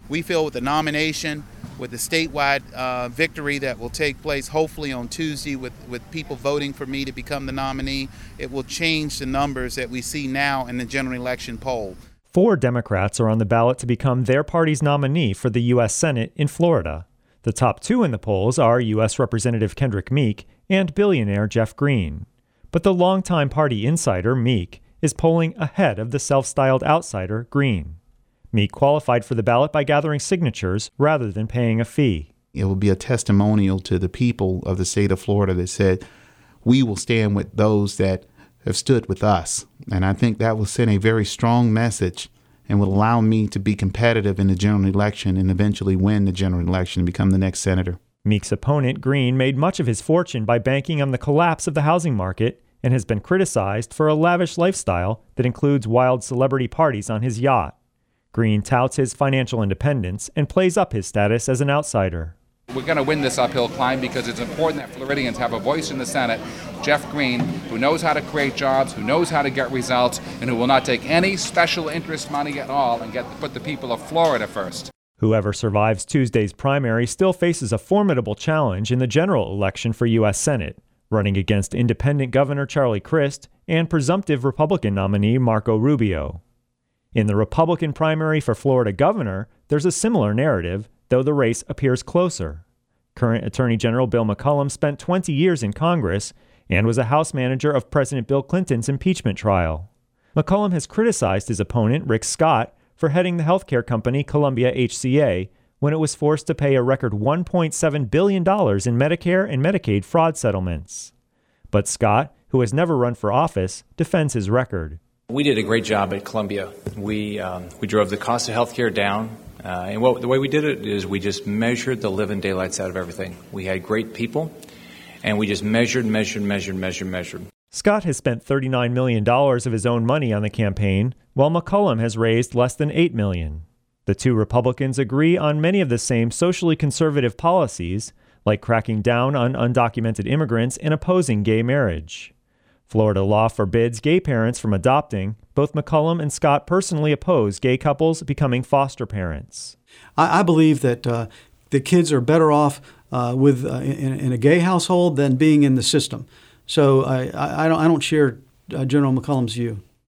We feel with the nomination, with the statewide victory that will take place hopefully on Tuesday with people voting for me to become the nominee, it will change the numbers that we see now in the general election poll. 4 Democrats are on the ballot to become their party's nominee for the U.S. Senate in Florida. The top 2 in the polls are U.S. Representative Kendrick Meek and billionaire Jeff Green. But the longtime party insider, Meek, is polling ahead of the self-styled outsider, Green. Meek qualified for the ballot by gathering signatures rather than paying a fee. It will be a testimonial to the people of the state of Florida that said, we will stand with those that have stood with us. And I think that will send a very strong message and will allow me to be competitive in the general election and eventually win the general election and become the next senator. Meek's opponent, Green, made much of his fortune by banking on the collapse of the housing market and has been criticized for a lavish lifestyle that includes wild celebrity parties on his yacht. Green touts his financial independence and plays up his status as an outsider. We're going to win this uphill climb because it's important that Floridians have a voice in the Senate. Jeff Green, who knows how to create jobs, who knows how to get results, and who will not take any special interest money at all and put the people of Florida first. Whoever survives Tuesday's primary still faces a formidable challenge in the general election for U.S. Senate, running against independent Governor Charlie Crist and presumptive Republican nominee Marco Rubio. In the Republican primary for Florida governor, there's a similar narrative, though the race appears closer. Current Attorney General Bill McCollum spent 20 years in Congress and was a House manager of President Bill Clinton's impeachment trial. McCollum has criticized his opponent, Rick Scott, for heading the healthcare company Columbia HCA when it was forced to pay a record $1.7 billion in Medicare and Medicaid fraud settlements. But Scott, who has never run for office, defends his record. We did a great job at Columbia. We drove the cost of healthcare down, and the way we did it is we just measured the living daylights out of everything. We had great people, and we just measured. Scott has spent $39 million of his own money on the campaign, while McCollum has raised less than $8 million. The 2 Republicans agree on many of the same socially conservative policies, like cracking down on undocumented immigrants and opposing gay marriage. Florida law forbids gay parents from adopting. Both McCollum and Scott personally oppose gay couples becoming foster parents. I believe that the kids are better off in a gay household than being in the system. So I don't share General McCollum's view.